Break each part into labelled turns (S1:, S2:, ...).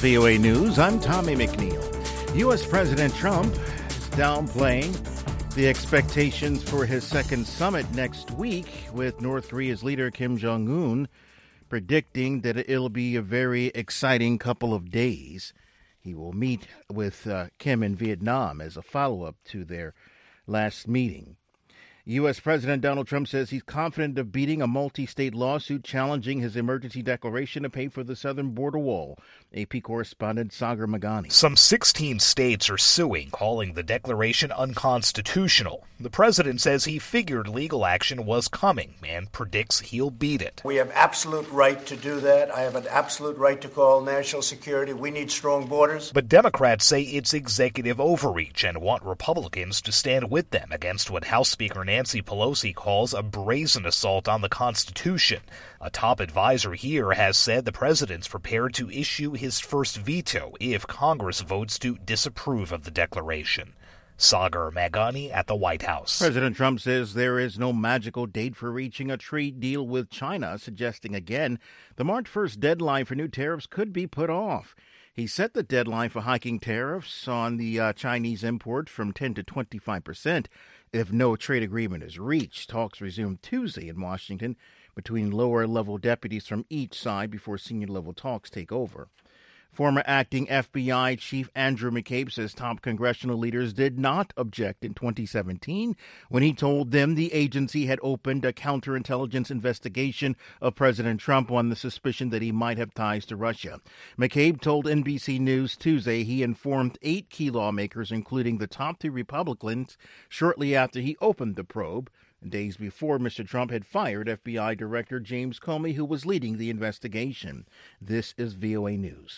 S1: VOA News. I'm Tommy McNeil. U.S. President Trump is downplaying the expectations for his second summit next week with North Korea's leader Kim Jong-un, predicting that it'll be a very exciting couple of days. He will meet with Kim in Vietnam as a follow-up to their last meeting. U.S. President Donald Trump says he's confident of beating a multi-state lawsuit challenging his emergency declaration to pay for the southern border wall. AP correspondent Sagar Meghani.
S2: Some 16 states are suing, calling the declaration unconstitutional. The president says he figured legal action was coming and predicts he'll beat it.
S3: We have absolute right to do that. I have an absolute right to call national security. We need strong borders.
S2: But Democrats say it's executive overreach and want Republicans to stand with them against what House Speaker Nancy Pelosi calls a brazen assault on the Constitution. A top advisor here has said the president's prepared to issue his first veto if Congress votes to disapprove of the declaration. Sagar Meghani at the White House.
S1: President Trump says there is no magical date for reaching a trade deal with China, suggesting again the March 1st deadline for new tariffs could be put off. He set the deadline for hiking tariffs on the Chinese import from 10 to 25%. If no trade agreement is reached. Talks resumed Tuesday in Washington between lower-level deputies from each side before senior-level talks take over. Former acting FBI Chief Andrew McCabe says top congressional leaders did not object in 2017 when he told them the agency had opened a counterintelligence investigation of President Trump on the suspicion that he might have ties to Russia. McCabe told NBC News Tuesday he informed 8 key lawmakers, including the top 2 Republicans, shortly after he opened the probe. Days before, Mr. Trump had fired FBI Director James Comey, who was leading the investigation. This is VOA News.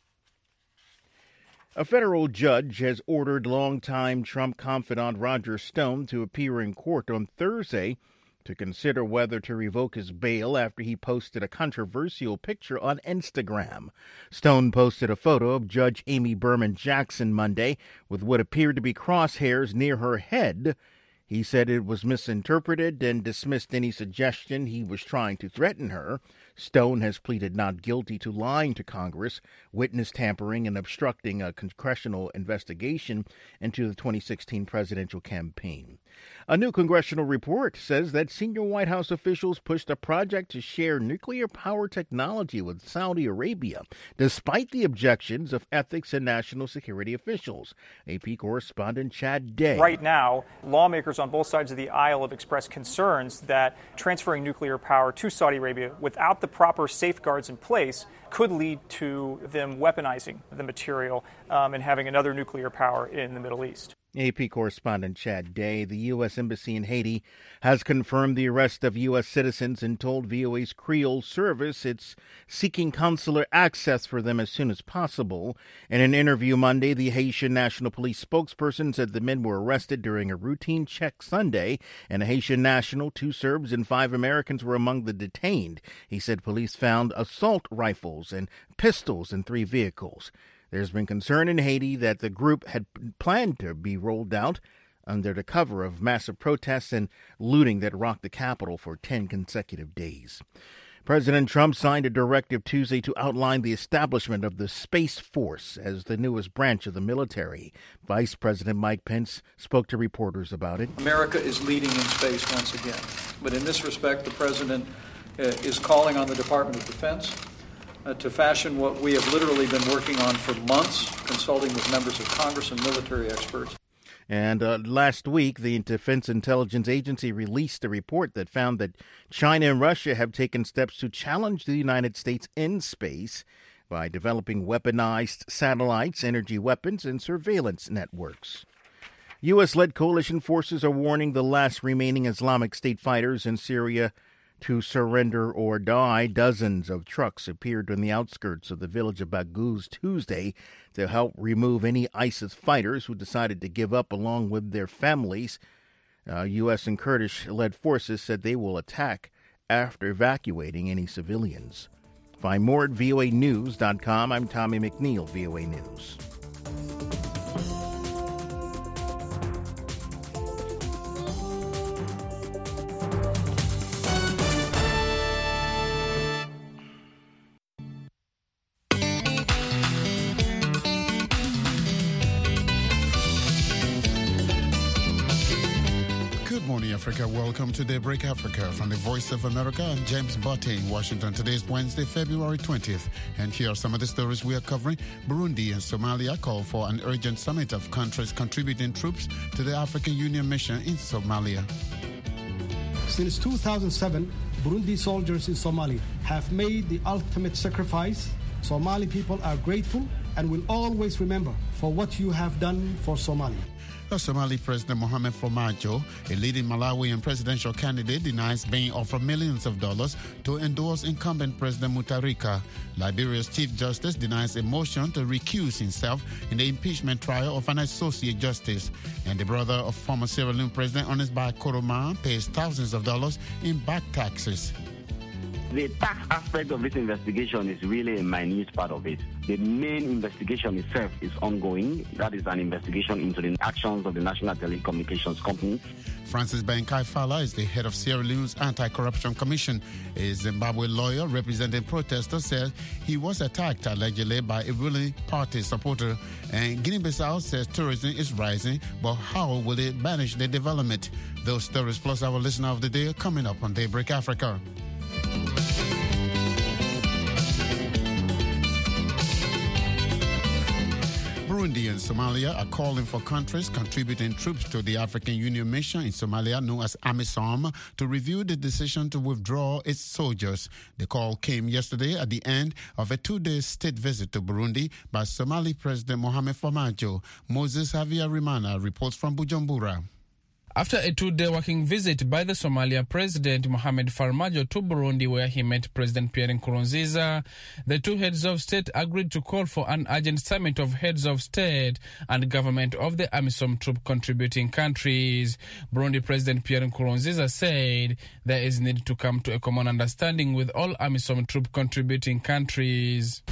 S1: A federal judge has ordered longtime Trump confidant Roger Stone to appear in court on Thursday to consider whether to revoke his bail after he posted a controversial picture on Instagram. Stone posted a photo of Judge Amy Berman Jackson Monday with what appeared to be crosshairs near her head. He said it was misinterpreted and dismissed any suggestion he was trying to threaten her. Stone has pleaded not guilty to lying to Congress, witness tampering, and obstructing a congressional investigation into the 2016 presidential campaign. A new congressional report says that senior White House officials pushed a project to share nuclear power technology with Saudi Arabia, despite the objections of ethics and national security officials. AP correspondent Chad Day.
S4: Right now, lawmakers on both sides of the aisle have expressed concerns that transferring nuclear power to Saudi Arabia without the proper safeguards in place could lead to them weaponizing the material and having another nuclear power in the Middle East.
S1: AP correspondent Chad Day. The U.S. Embassy in Haiti has confirmed the arrest of U.S. citizens and told VOA's Creole service it's seeking consular access for them as soon as possible. In an interview Monday, the Haitian National Police spokesperson said the men were arrested during a routine check Sunday, and a Haitian national, 2 Serbs, and 5 Americans were among the detained. He said police found assault rifles and pistols in 3 vehicles. There's been concern in Haiti that the group had planned to be rolled out under the cover of massive protests and looting that rocked the capital for 10 consecutive days. President Trump signed a directive Tuesday to outline the establishment of the Space Force as the newest branch of the military. Vice President Mike Pence spoke to reporters about it.
S5: America is leading in space once again. But in this respect, the president is calling on the Department of Defense to fashion what we have literally been working on for months, consulting with members of Congress and military experts.
S1: And last week, the Defense Intelligence Agency released a report that found that China and Russia have taken steps to challenge the United States in space by developing weaponized satellites, energy weapons, and surveillance networks. U.S.-led coalition forces are warning the last remaining Islamic State fighters in Syria to surrender or die. Dozens of trucks appeared on the outskirts of the village of Baghouz Tuesday to help remove any ISIS fighters who decided to give up along with their families. U.S. and Kurdish-led forces said they will attack after evacuating any civilians. Find more at voanews.com. I'm Tommy McNeil, VOA News.
S6: morning, Africa. Welcome to Daybreak Africa from the Voice of America. I'm James Botte in Washington. Today is Wednesday, February 20th. And here are some of the stories we are covering. Burundi and Somalia call for an urgent summit of countries contributing troops to the African Union mission in Somalia.
S7: Since 2007, Burundi soldiers in Somalia have made the ultimate sacrifice. Somali people are grateful and will always remember for what you have done for Somalia.
S6: The Somali President Mohamed Farmajo, a leading Malawian presidential candidate, denies being offered millions of dollars to endorse incumbent President Mutharika. Liberia's Chief Justice denies a motion to recuse himself in the impeachment trial of an associate justice. And the brother of former Sierra Leone President Ernest Bai Koroma pays thousands of dollars in back taxes.
S8: The tax aspect of this investigation is really a minute part of it. The main investigation itself is ongoing. That is an investigation into the actions of the National Telecommunications Company.
S6: Francis Benkai Fala is the head of Sierra Leone's Anti-Corruption Commission. A Zimbabwe lawyer representing protesters says he was attacked allegedly by a ruling party supporter. And Guinea-Bissau says tourism is rising, but how will it manage the development? Those stories plus our listener of the day are coming up on Daybreak Africa. Burundi and Somalia are calling for countries contributing troops to the African Union mission in Somalia, known as AMISOM, to review the decision to withdraw its soldiers. The call came yesterday at the end of a 2-day state visit to Burundi by Somali President Mohamed Farmajo. Moses Havyarimana reports from Bujumbura.
S9: After a 2-day working visit by the Somalian President Mohamed Farmajo to Burundi, where he met President Pierre Nkurunziza, the two heads of state agreed to call for an urgent summit of heads of state and government of the AMISOM troop contributing countries. Burundi President Pierre Nkurunziza said there is need to come to a common understanding with all AMISOM troop contributing countries.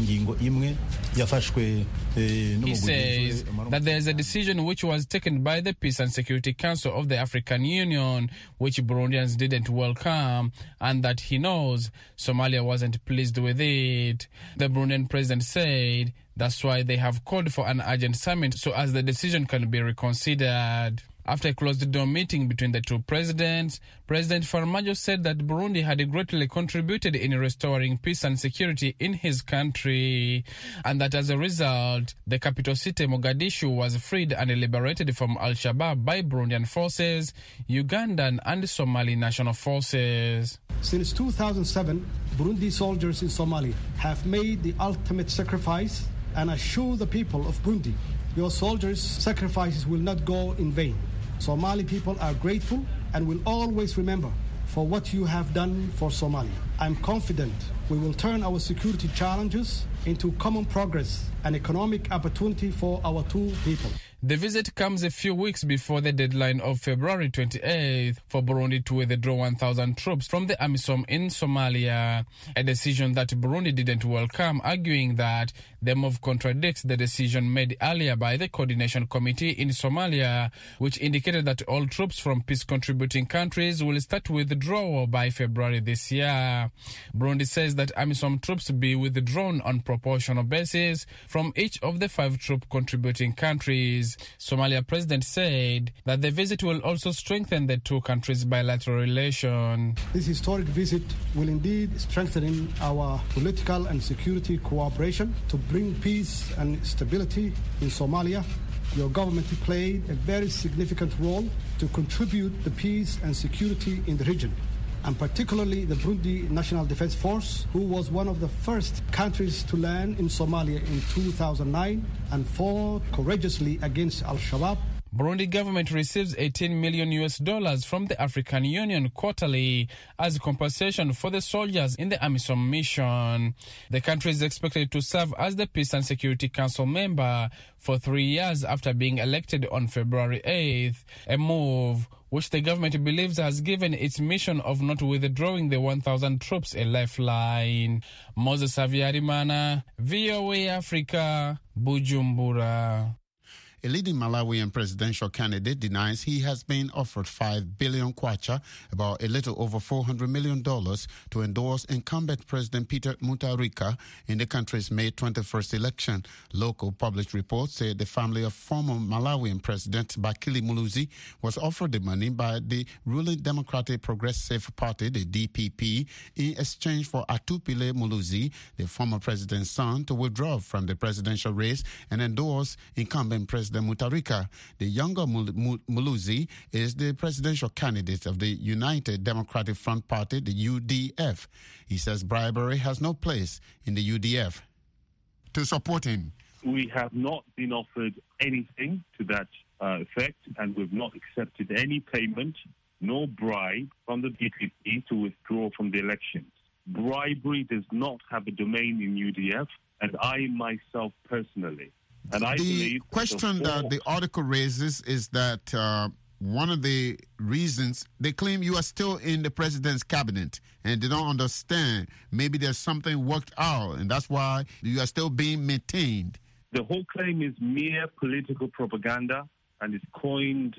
S9: He says that there is a decision which was taken by the Peace and Security Council of the African Union, which Burundians didn't welcome, and that he knows Somalia wasn't pleased with it. The Burundian president said that's why they have called for an urgent summit so as the decision can be reconsidered. After a closed-door meeting between the two presidents, President Farmajo said that Burundi had greatly contributed in restoring peace and security in his country, and that as a result, the capital city Mogadishu was freed and liberated from Al-Shabaab by Burundian forces, Ugandan and Somali national forces.
S7: Since 2007, Burundi soldiers in Somalia have made the ultimate sacrifice and assure the people of Burundi your soldiers' sacrifices will not go in vain. Somali people are grateful and will always remember for what you have done for Somalia. I'm confident we will turn our security challenges into common progress and economic opportunity for our two people.
S9: The visit comes a few weeks before the deadline of February 28th for Burundi to withdraw 1,000 troops from the AMISOM in Somalia, a decision that Burundi didn't welcome, arguing that the move contradicts the decision made earlier by the Coordination Committee in Somalia, which indicated that all troops from peace-contributing countries will start withdrawal by February this year. Burundi says that AMISOM troops be withdrawn on proportional basis from each of the 5 troop-contributing countries. Somalia president said that the visit will also strengthen the two countries' bilateral relation.
S7: This historic visit will indeed strengthen our political and security cooperation to bring peace and stability in Somalia. Your government played a very significant role to contribute to peace and security in the region, and particularly the Burundi National Defense Force, who was one of the first countries to land in Somalia in 2009 and fought courageously against Al-Shabaab.
S9: Burundi government receives $18 million from the African Union quarterly as compensation for the soldiers in the AMISOM mission. The country is expected to serve as the Peace and Security Council member for 3 years after being elected on February 8th, a move which the government believes has given its mission of not withdrawing the 1,000 troops a lifeline. Moses Havyarimana, VOA Africa, Bujumbura.
S6: A leading Malawian presidential candidate denies he has been offered 5 billion kwacha, about a little over $400 million, to endorse incumbent President Peter Mutharika in the country's May 21st election. Local published reports say the family of former Malawian President Bakili Muluzi was offered the money by the ruling Democratic Progressive Party, the DPP, in exchange for Atupile Muluzi, the former president's son, to withdraw from the presidential race and endorse incumbent President Mutharika. The younger Muluzi is the presidential candidate of the United Democratic Front Party, the UDF. He says bribery has no place in the UDF. To support him,
S10: we have not been offered anything to that effect, and we've not accepted any payment, no bribe from the DPP to withdraw from the elections. Bribery does not have a domain in UDF, and I myself personally. And I believe
S6: the question that the article raises is that one of the reasons they claim you are still in the president's cabinet and they don't understand. Maybe there's something worked out, and that's why you are still being maintained.
S10: The whole claim is mere political propaganda, and is coined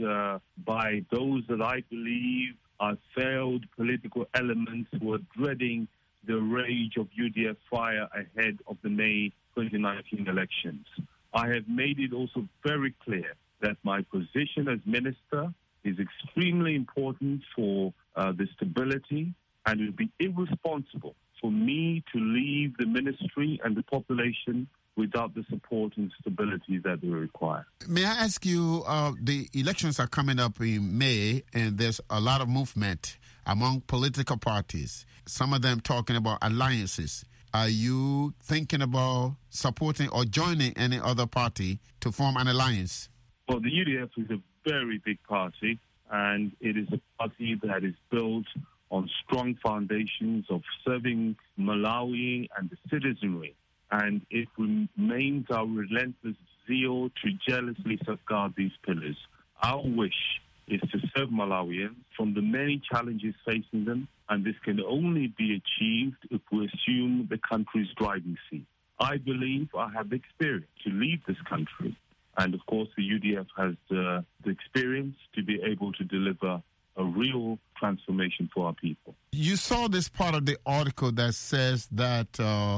S10: by those that I believe are failed political elements who are dreading the rage of UDF fire ahead of the May 2019 elections. I have made it also very clear that my position as minister is extremely important for the stability, and it would be irresponsible for me to leave the ministry and the population without the support and stability that they require.
S6: May I ask you, the elections are coming up in May, and there's a lot of movement among political parties, some of them talking about alliances. Are you thinking about supporting or joining any other party to form an alliance?
S10: Well, the UDF is a very big party, and it is a party that is built on strong foundations of serving Malawi and the citizenry. And it remains our relentless zeal to jealously safeguard these pillars. Our wish is to serve Malawians from the many challenges facing them, and this can only be achieved if we assume the country's driving seat. I believe I have the experience to lead this country, and of course the UDF has the experience to be able to deliver a real transformation for our people.
S6: You saw this part of the article that says that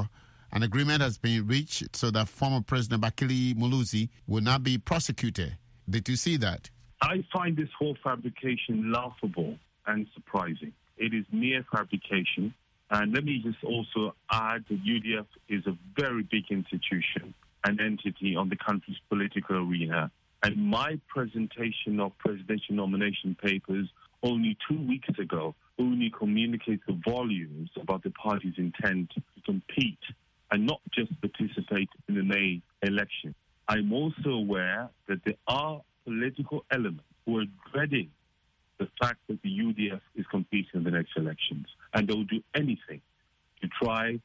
S6: an agreement has been reached so that former President Bakili Muluzi will not be prosecuted. Did you see that?
S10: I find this whole fabrication laughable and surprising. It is mere fabrication. And let me just also add that UDF is a very big institution, an entity on the country's political arena. And my presentation of presidential nomination papers only 2 weeks ago only communicates the volumes about the party's intent to compete and not just participate in the May election. I'm also aware that there are political elements who are dreading the fact that the UDF is competing in the next elections, and they'll do anything to try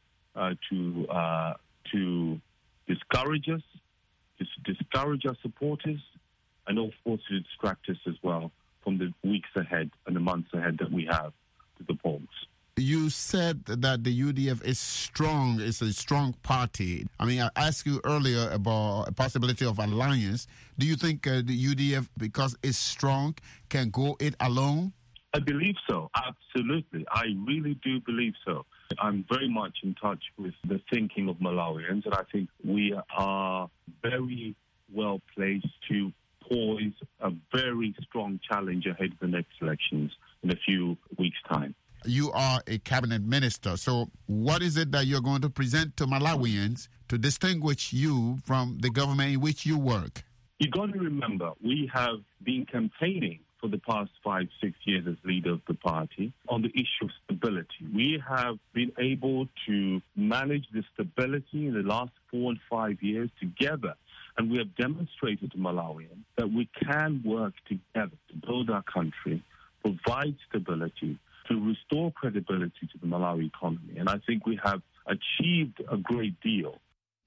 S10: to discourage us, to discourage our supporters, and of course to distract us as well from the weeks ahead and the months ahead that we have to the polls.
S6: You said that the UDF is strong, it's a strong party. I mean, I asked you earlier about a possibility of alliance. Do you think the UDF, because it's strong, can go it alone?
S10: I believe so, absolutely. I really do believe so. I'm very much in touch with the thinking of Malawians, and I think we are very well placed to poise a very strong challenge ahead of the next elections in a few weeks' time.
S6: You are a cabinet minister, so what is it that you're going to present to Malawians to distinguish you from the government in which you work?
S10: You've got to remember, we have been campaigning for the past 5-6 years as leader of the party on the issue of stability. We have been able to manage the stability in the last 4 and 5 years together, and we have demonstrated to Malawians that we can work together to build our country, provide stability, to restore credibility to the Malawi economy. And I think we have achieved a great deal.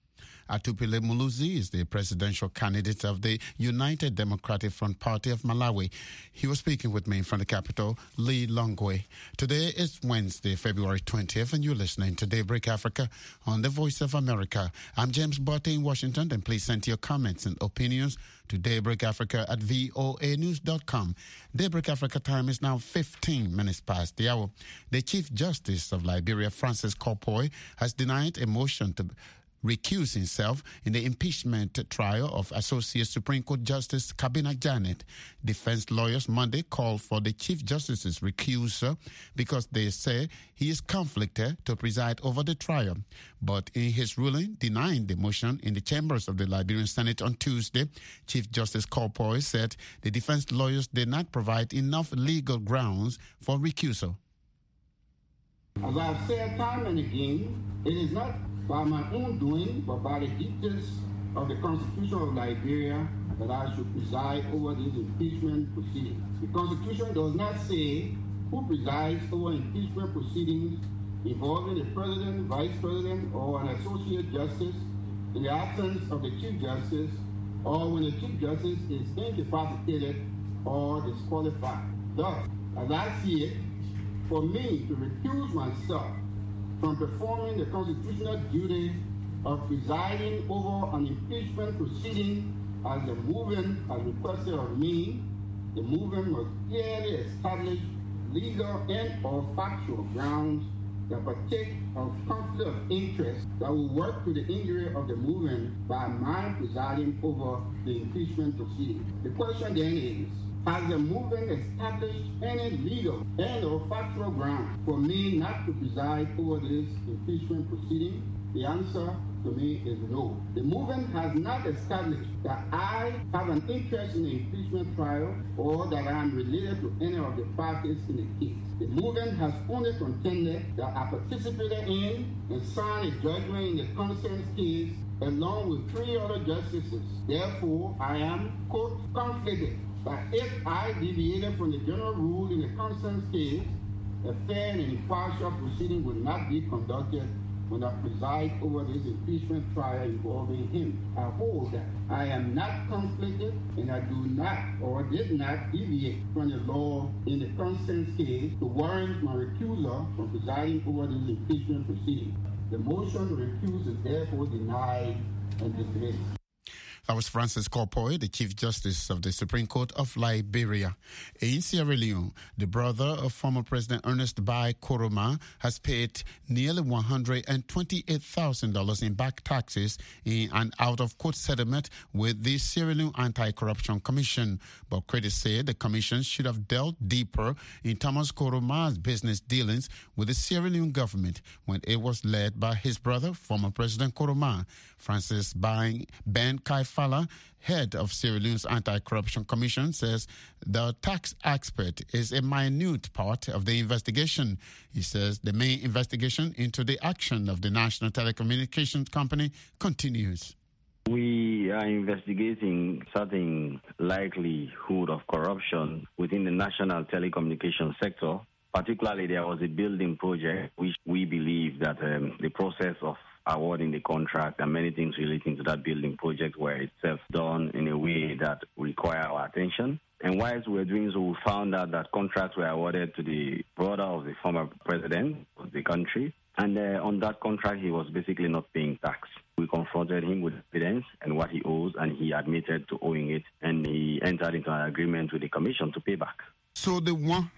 S6: Atupile Muluzi is the presidential candidate of the United Democratic Front Party of Malawi. He was speaking with me from the capital, Lilongwe. Today is Wednesday, February 20th, and you're listening to Daybreak Africa on the Voice of America. I'm James Botte in Washington, and please send your comments and opinions to Daybreak Africa at voanews.com. Daybreak Africa time is now 15 minutes past the hour. The Chief Justice of Liberia, Francis Corpoy, has denied a motion to recuse himself in the impeachment trial of Associate Supreme Court Justice Kabina Janet. Defense lawyers Monday called for the Chief Justice's recusal because they say he is conflicted to preside over the trial. But in his ruling denying the motion in the chambers of the Liberian Senate on Tuesday, Chief Justice Corpoy said the defense lawyers did not provide enough legal grounds for recusal.
S11: As I've said time and again, it is not by my own doing, but by the dictates of the Constitution of Liberia that I should preside over this impeachment proceeding. The Constitution does not say who presides over impeachment proceedings involving the President, Vice President, or an Associate Justice in the absence of the Chief Justice, or when the Chief Justice is incapacitated or disqualified. Thus, as I see it, for me to recuse myself from performing the constitutional duty of presiding over an impeachment proceeding as the movement has requested of me, the movement must clearly establish legal and or factual grounds that partake of conflict of interest that will work to the injury of the movement by my presiding over the impeachment proceeding. The question then is, has the movement established any legal and or factual ground for me not to preside over this impeachment proceeding? The answer to me is no. The movement has not established that I have an interest in the impeachment trial or that I am related to any of the parties in the case. The movement has only contended that I participated in and signed a judgment in the concerned case along with 3 other justices. Therefore, I am, quote, conflicted that if I deviated from the general rule in the concerned case, a fair and impartial proceeding would not be conducted when I preside over this impeachment trial involving him. I hold that I am not conflicted and I do not or did not deviate from the law in the concerned case to warrant my recusal from presiding over this impeachment proceeding. The motion to recuse is therefore denied and dismissed.
S6: That was Francis Corpoy, the Chief Justice of the Supreme Court of Liberia. In Sierra Leone, the brother of former President Ernest Bai Koroma has paid nearly $128,000 in back taxes in an out-of-court settlement with the Sierra Leone Anti-Corruption Commission. But critics say the commission should have delved deeper in Thomas Koroma's business dealings with the Sierra Leone government when it was led by his brother, former President Koroma. Francis Ben Kaifala, head of Sierra Leone's Anti-Corruption Commission, says the tax expert is a minute part of the investigation. He says the main investigation into the action of the National Telecommunications Company continues.
S8: We are investigating certain likelihood of corruption within the national telecommunications sector. Particularly, there was a building project which we believe that the process of awarding the contract and many things relating to that building project were itself done in a way that require our attention. And whilst we were doing so, we found out that contracts were awarded to the brother of the former president of the country. And on that contract, he was basically not paying tax. We confronted him with evidence and what he owes, and he admitted to owing it. And he entered into an agreement with the commission to pay back.
S6: So the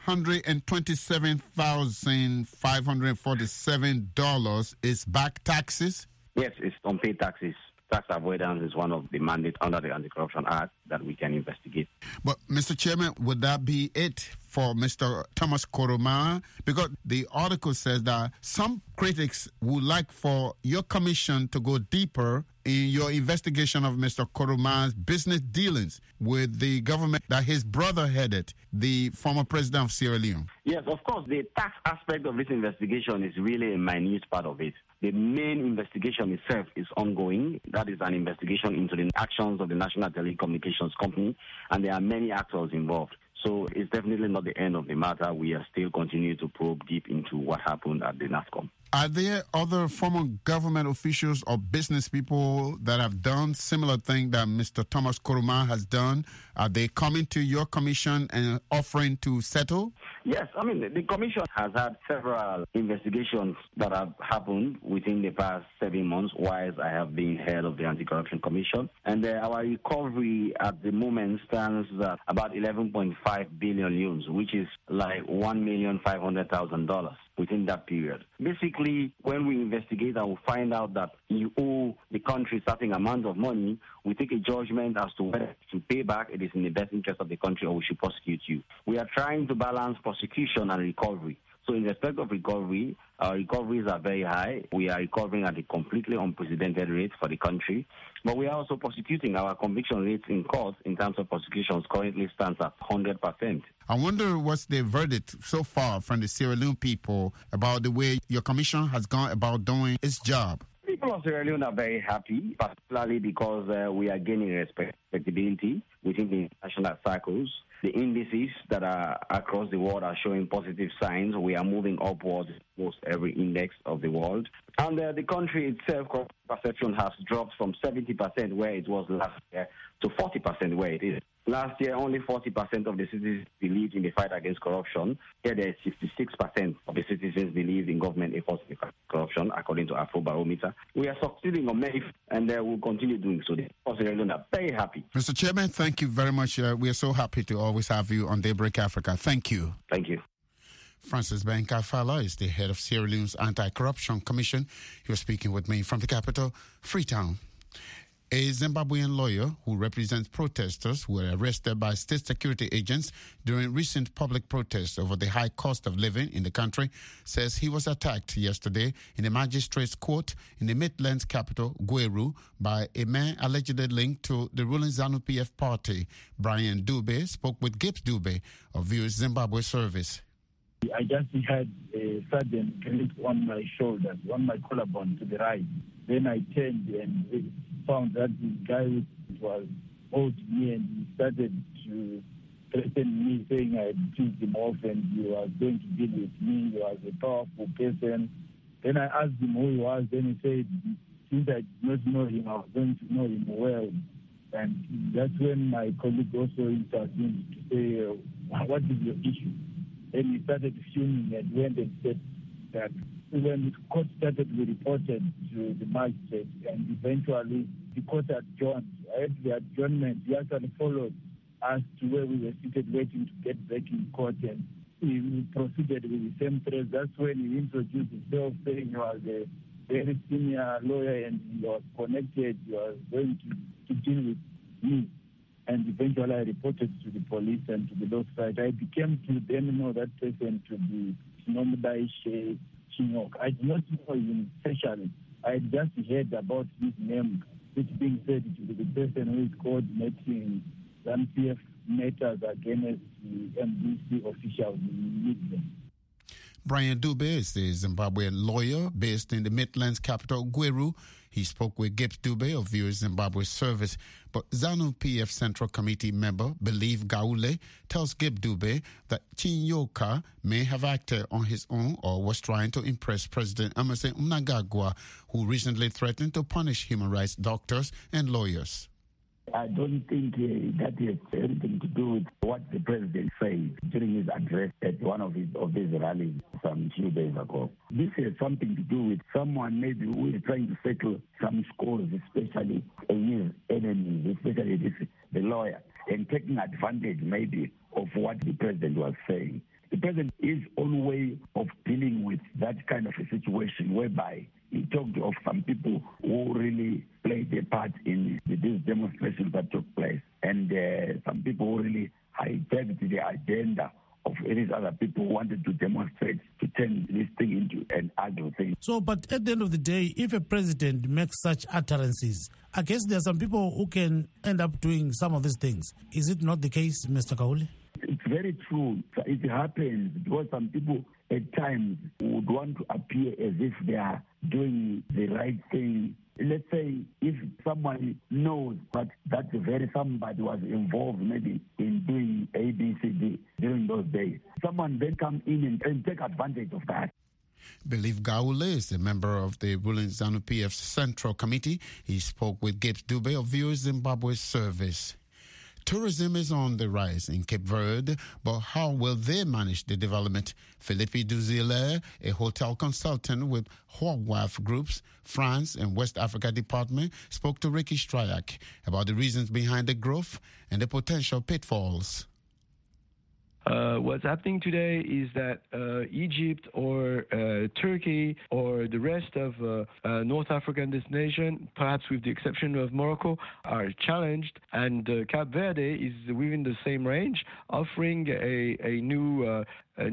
S6: $127,547 is back taxes?
S8: Yes, it's unpaid taxes. Tax avoidance is one of the mandates under the Anti-Corruption Act that we can investigate.
S6: But, Mr. Chairman, would that be it for Mr. Thomas Koroma? Because the article says that some critics would like for your commission to go deeper in your investigation of Mr. Koroma's business dealings with the government that his brother headed, the former president of Sierra Leone.
S8: Yes, of course. The tax aspect of this investigation is really a minute part of it. The main investigation itself is ongoing. That is an investigation into the actions of the National Telecommunications Company, and there are many actors involved. So it's definitely not the end of the matter. We are still continuing to probe deep into what happened at the NATCOM.
S6: Are there other former government officials or business people that have done similar thing that Mr. Thomas Koroma has done? Are they coming to your commission and offering to settle?
S8: Yes, I mean, the commission has had several investigations that have happened within the past 7 months whilst I have been head of the Anti-Corruption Commission. And our recovery at the moment stands at about 11.5 billion yuans, which is like $1,500,000 within that period. Basically, when we investigate and we find out that you owe the country a certain amount of money, we take a judgment as to whether to pay back, it is in the best interest of the country, or we should prosecute you. We are trying to balance prosecution and recovery. So in respect of recovery, our recoveries are very high. We are recovering at a completely unprecedented rate for the country. But we are also prosecuting. Our conviction rates in court in terms of prosecutions currently stands at 100%.
S6: I wonder what's the verdict so far from the Sierra Leone people about the way your commission has gone about doing its job.
S8: People of Sierra Leone are very happy, particularly because we are gaining respectability within the international circles. The indices that are across the world are showing positive signs. We are moving upwards most every index of the world. And the country itself, perception has dropped from 70% where it was last year to 40% where it is. Last year, only 40% of the citizens believed in the fight against corruption. Here, there is 66% of the citizens believe in government efforts to fight corruption, according to Afrobarometer. We are succeeding on many, and we'll continue doing so. The Australians are very happy.
S6: Mr. Chairman, thank you very much. We are so happy to always have you on Daybreak Africa. Thank you.
S8: Thank you.
S6: Francis Benkafala is the head of Sierra Leone's Anti-Corruption Commission. He was speaking with me from the capital, Freetown. A Zimbabwean lawyer who represents protesters who were arrested by state security agents during recent public protests over the high cost of living in the country says he was attacked yesterday in a magistrate's court in the Midlands capital, Gweru, by a man allegedly linked to the ruling ZANU-PF party. Brian Dube spoke with Gibbs Dube of Views Zimbabwe Service.
S12: I just had a sudden grip on my shoulder, on my collarbone to the right. Then I turned and found that the guy was holding me and he started to threaten me, saying I had pissed him off and he was going to deal with me. He was a powerful person. Then I asked him who he was. Then he said, since I did not know him, I was going to know him well. And that's when my colleague also intervened to say, what is your issue? Then he started fuming and went and said that when the court started, we reported to the magistrate, and eventually the court adjourned. At the adjournment, he actually followed us to where we were seated waiting to get back in court, and he proceeded with the same threats. That's when he introduced himself, saying he was a very senior lawyer and he was connected, he was going to deal with me. And eventually I reported to the police and to the law side. I became to then know that person to be Nomdai Chinyok. I did not know him specially. I had just heard about his name, which being said to be the person who is coordinating ZANU-PF matters against the MDC officials in Midlands.
S6: Brian Dube is a Zimbabwean lawyer based in the Midlands capital, Gweru. He spoke with Gibbs Dube of Views Zimbabwe Service. But ZANU-PF Central Committee member Believe Gaule tells Gibbs Dube that Chinyoka may have acted on his own or was trying to impress President Emmerson Mnangagwa, who recently threatened to punish human rights doctors and lawyers.
S11: I don't think that has anything to do with what the president said during his address at one of his rallies some few days ago. This has something to do with someone maybe who is trying to settle some scores, especially his enemies, especially the lawyer, and taking advantage maybe of what the president was saying. The president is on way of dealing with that kind of a situation whereby he talked of some people who really played a part in these demonstrations that took place, and some people who really hijacked the agenda of these other people who wanted to demonstrate, to turn this thing into an ugly thing.
S13: So, but at the end of the day, if a president makes such utterances, I guess there are some people who can end up doing some of these things. Is it not the case, Mr. Kauli?
S11: It's very true. It happens because some people at times would want to appear as if they are doing the right thing. Let's say if someone knows that that very somebody was involved maybe in doing ABCD during those days, someone then come in and take advantage of that.
S6: Believe Gaule is a member of the ruling ZANU-PF Central Committee. He spoke with Gibbs Dube of View Zimbabwe Service. Tourism is on the rise in Cape Verde, but how will they manage the development? Philippe Duzile, a hotel consultant with Horwath Groups, France and West Africa Department, spoke to Ricky Stryak about the reasons behind the growth and the potential pitfalls.
S14: What's happening today is that Egypt or Turkey or the rest of North African destination, perhaps with the exception of Morocco, are challenged, and Cape Verde is within the same range, offering a new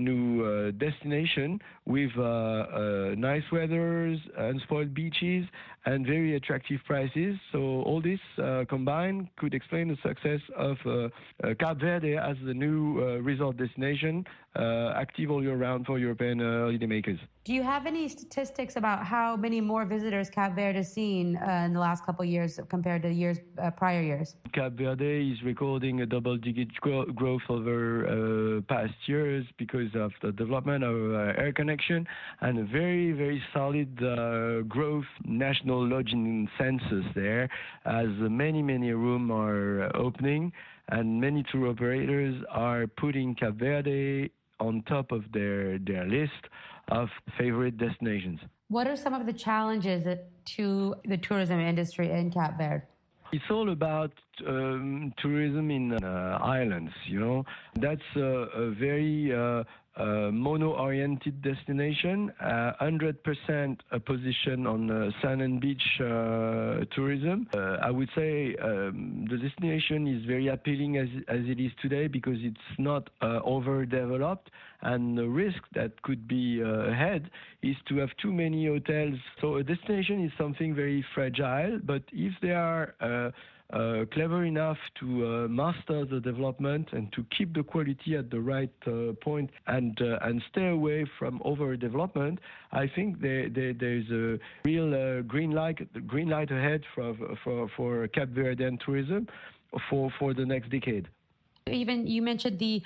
S14: destination with nice weathers, unspoiled beaches, and very attractive prices. So all this combined could explain the success of Cape Verde as the new resort destination, active all year round for European holidaymakers.
S15: Do you have any statistics about how many more visitors Cape Verde has seen in the last couple of years compared to prior years?
S14: Cape Verde is recording a double-digit growth over past years because of the development of air connection and a very, very solid growth national lodging census there, as many rooms are opening and many tour operators are putting Cape Verde on top of their list of favorite destinations. What are some of the challenges to the tourism industry in Cape Verde? It's all about tourism in islands, That's a very mono-oriented destination, 100% a position on sand and beach tourism. I would say the destination is very appealing as it is today because it's not overdeveloped, and the risk that could be ahead is to have too many hotels. So a destination is something very fragile, but if they are clever enough to master the development and to keep the quality at the right point and stay away from overdevelopment, I think there's a real green light ahead for Cape Verdean tourism for the next decade. Even you mentioned the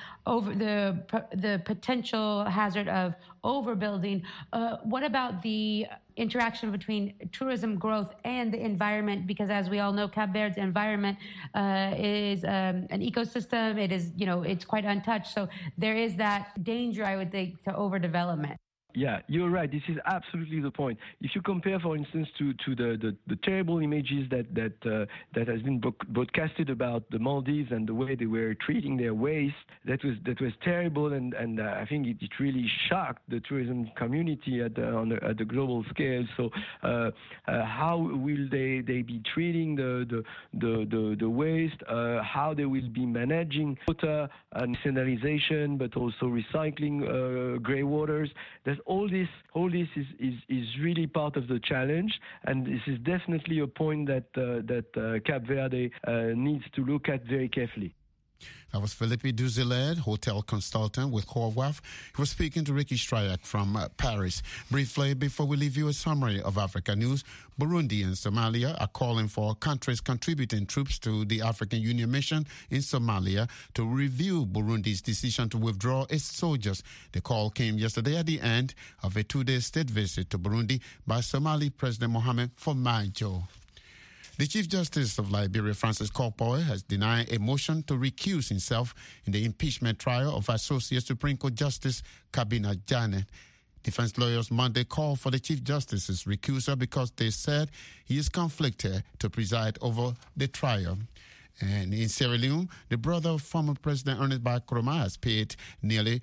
S14: potential hazard of overbuilding. What about the interaction between tourism growth and the environment? Because as we all know, Cape Verde's environment is an ecosystem. It is, it's quite untouched. So there is that danger, I would think, to overdevelopment. Yeah, you're right. This is absolutely the point. If you compare, for instance, to the terrible images that has been broadcasted about the Maldives and the way they were treating their waste, that was terrible, and I think it really shocked the tourism community at the global scale. So how will they be treating the waste? How they will be managing water and sanitization, but also recycling grey waters? There's all this is really part of the challenge, and this is definitely a point that Cape Verde needs to look at very carefully.
S6: That was Philippe Duzile, hotel consultant with Horwath. He was speaking to Ricky Stryak from Paris. Briefly, before we leave you, a summary of Africa news. Burundi and Somalia are calling for countries contributing troops to the African Union mission in Somalia to review Burundi's decision to withdraw its soldiers. The call came yesterday at the end of a 2-day state visit to Burundi by Somali President Mohamed Formaggio. The Chief Justice of Liberia, Francis Korpoy, has denied a motion to recuse himself in the impeachment trial of Associate Supreme Court Justice Kabina Janet. Defense lawyers Monday called for the Chief Justice's recusal because they said he is conflicted to preside over the trial. And in Sierra Leone, the brother of former President Ernest Bai Koroma has paid nearly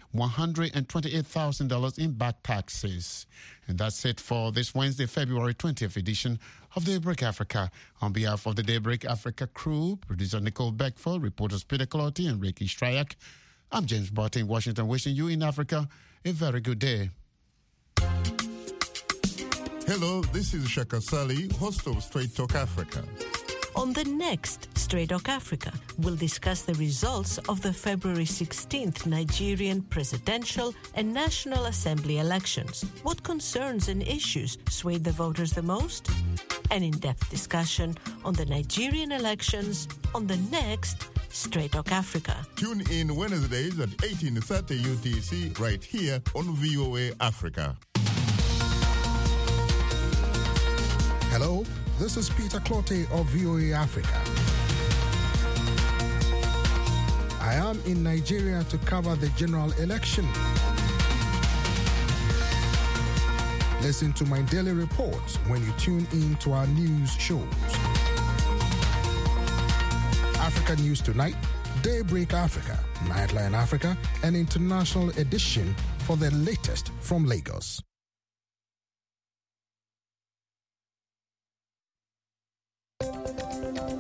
S6: $128,000 in back taxes. And that's it for this Wednesday, February 20th edition of Daybreak Africa. On behalf of the Daybreak Africa crew, producer Nicole Beckford, reporters Peter Cloty and Ricky Stryak, I'm James Barton in Washington, wishing you in Africa a very good day.
S16: Hello, this is Shaka Sali, host of Straight Talk Africa.
S17: On the next Straight Talk Africa, we'll discuss the results of the February 16th Nigerian presidential and National Assembly elections. What concerns and issues swayed the voters the most? An in-depth discussion on the Nigerian elections on the next Straight Talk Africa.
S16: Tune in Wednesdays at 18:30 UTC right here on VOA Africa.
S18: Hello, this is Peter Clotte of VOA Africa. I am in Nigeria to cover the general election. Listen to my daily reports when you tune in to our news shows. Africa News Tonight, Daybreak Africa, Nightline Africa, and International Edition for the latest from Lagos.